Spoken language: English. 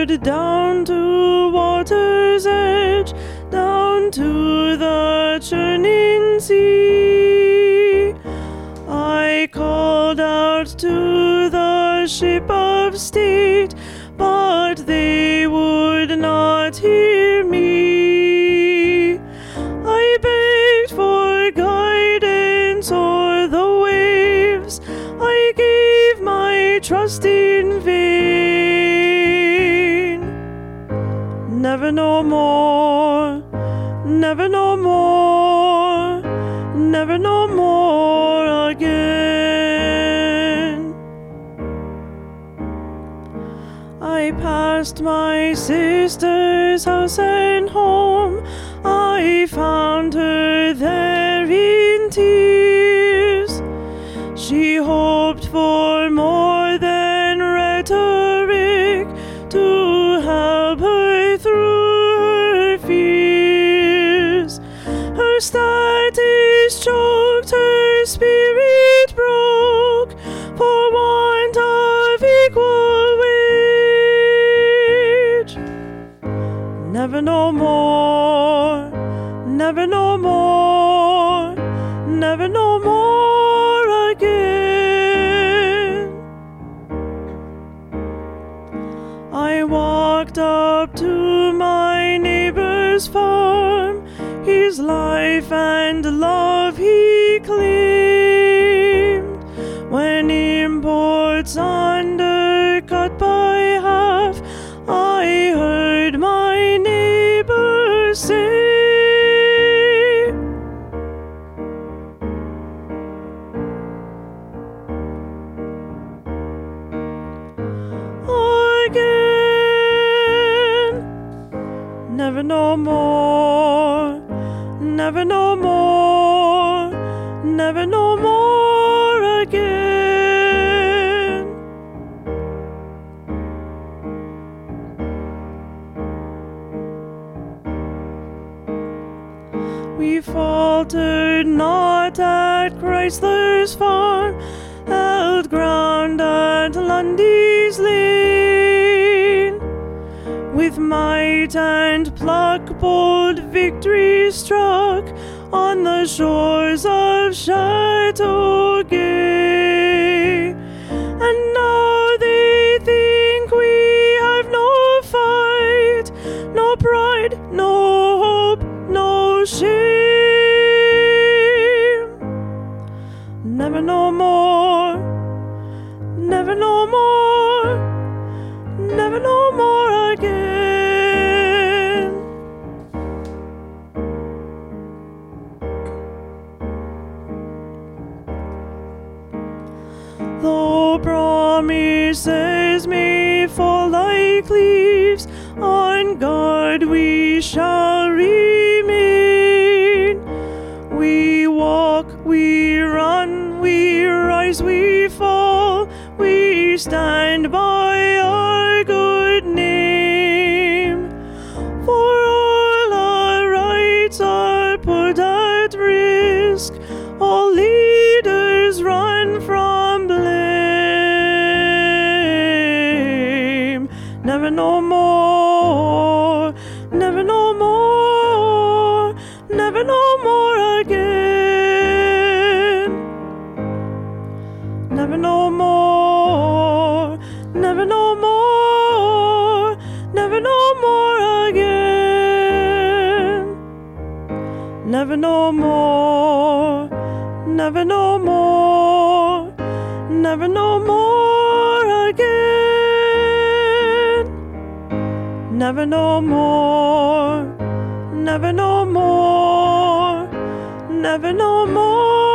road down to water's edge, down to the churning sea. I called out to the ship of state, but they would not hear me. I begged for guidance o'er the waves, I gave my trust in vain. Never no more, never no more, never no more again. I passed my sister's house and home, I found her there in tears. She hoped for more than rhetoric to help her through her fears. Her status choked, her spirit broke, for want of equal wage. Never no more, never no more, never no more again. I walked up to my neighbor's farm, his life and love he claimed. When imports undercut by half, I heard my neighbor say, again. Never no more, never no more, never no more again. We faltered not at Chrysler's farm, held ground at Lundy's Lane. With might and pluck bold victory struck on the shores of Chateauguay. And now they think we have no fight, no pride, no hope, no shame. Never no more, never no more, never no more again. Though promises may fall like leaves, on guard we shall remain. We walk, we run, we rise, we fall, we stand by our good name. For all our rights are put at risk, all leaders run from blame. Never no more, never no more, never no more again. Never no more, never no more, never no more again. Never no more, never no more, never no more again. Never no more, never no more, never no more.